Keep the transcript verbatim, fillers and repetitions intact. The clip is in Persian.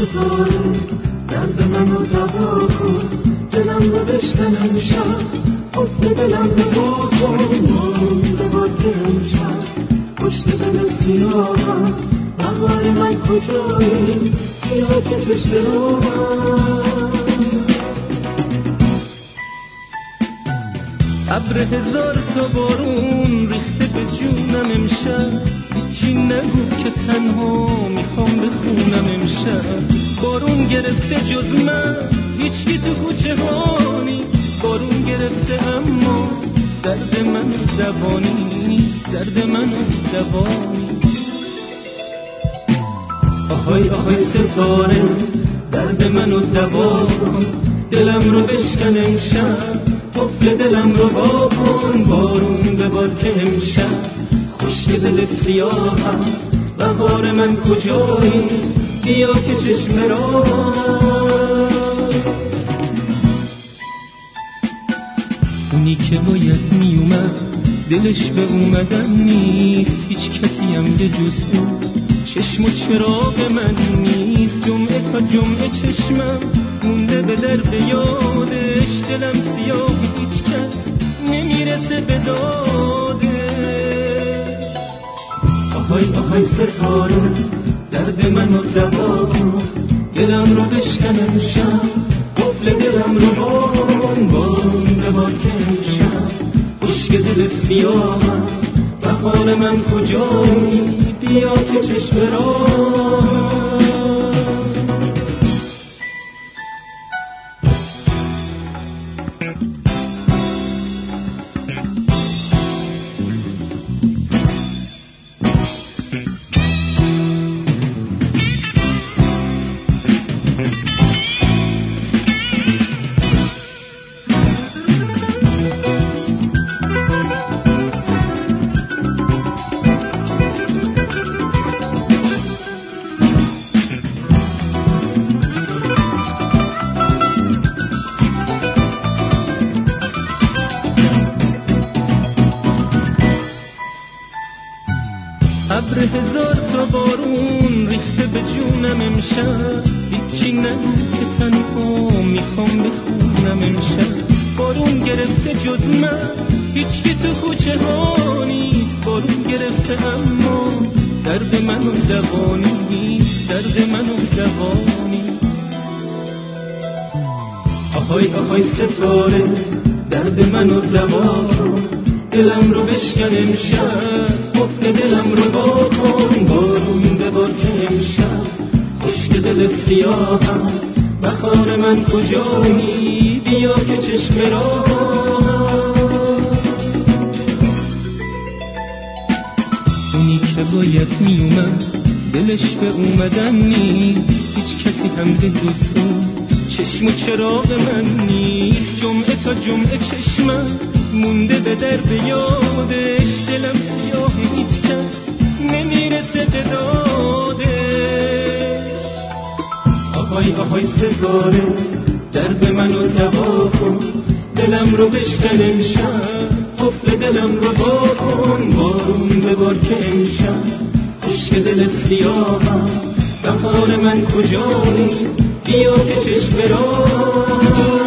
ستاره درد منو دوا کن، دلم رو بشکن امشب، قفل دلم رو با کن. بارون ببار که امشب پشت دل سیاهم، بهار من کجایی؟ بیا که چشم راهم. ابر هزار تا بارون ریخته به جونم امشب، هیچی نگو که تنها میخوام بخونم امشب. بارون گرفته جز من هیچی تو کوچه ها نیست، بارون گرفته اما درد من دوا نیست، درد من دوا نیست. آهای آهای ستاره درد منو دوا کن، دلم رو بشکن امشب، قفل دلم رو با کن. بارون ببار که امشب خشک دل سیاهم، بهار من کجایی؟ بیا که چشم راهم. اونی که باید میومد دلش به اومدن نیست، هیچ کسی هم یه جز اون چشم و چراغ من نیست. جمعه تا جمعه چشمم مونده به درد یادش، دلم سیاه هیچ کس نمیرسه به دادش. آهای آهای ستاره درد منو دوا کن، دلم رو بشکن امشب، قفل دلم رو با کن. بارون ببار که امشب خشک دل سیاهم، بهار من کجایی؟ بیا که چشم راهم. ابر هزار تا بارون ریخته به جونم امشب، هیچی نگو که تنها میخوام بخونم امشب. بارون گرفته جز من هیچکی تو کوچه ها نیست، بارون گرفته اما درد منو دوا نیست، درد منو دوا نیست. آهای آهای ستاره درد منو دوا کن، دلم رو بشکن امشب، قفل دلم رو با کن. بارون ببار که امشب خشک دل سیاهم، بهار من کجایی؟ بیا که چشم راهم. اونی که باید میومد دلش به اومدن نیست، هیچ کسی هم به جز اون چشم و چراغ من نیست. جمعه تا جمعه چشمم مونده به درد یادش، دلم سیاه هیچ کس نمیرسه به دادش. آهای آهای ستاره درد منو دوا کن، دلم رو بشکن امشب، قفل دلم رو با کن. بارون ببار که امشب خشک دل سیاهم، بهار من کجایی؟ بیا که چشم راهم.